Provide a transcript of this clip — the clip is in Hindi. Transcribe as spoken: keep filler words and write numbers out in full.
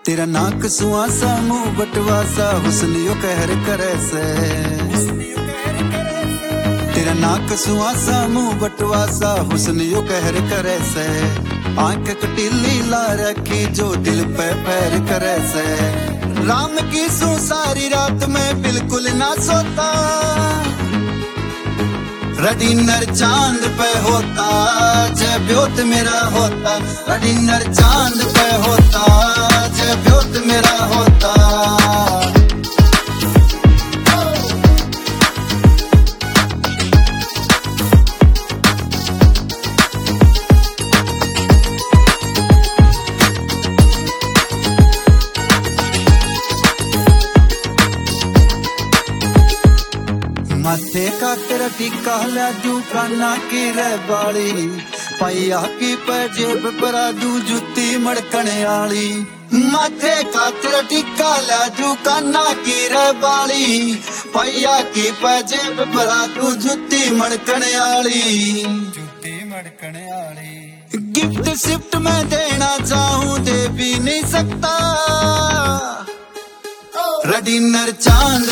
तेरा नाक सुहासा मुंह बटवासा हुस्नियो कहर करे से। तेरा नाक सुहासा मुंह बटवासा हुस्नियो कहर करे से। आंख कटीली ला रखी जो दिल पे पैर करे से। राम की सू सारी रात में बिल्कुल ना सोता। डिनर चांद पे होता जय ब्योत मेरा होता। डिनर चांद पे होता जय ब्योत मेरा होता। माथे का तेरा टीका लाजू काना की रे बाली। पाइया की पैजेब पराजू जुत्ती मड़कने आली। माथे का तेरा टीका लाजू काना की रे बाली। पाइया की पैजेब पराजू जुत्ती मड़कने आली। जुत्ती मड़कने आली। गिफ्ट शिफ्ट में देना चाहूं दे भी नहीं सकता। डिनर चांद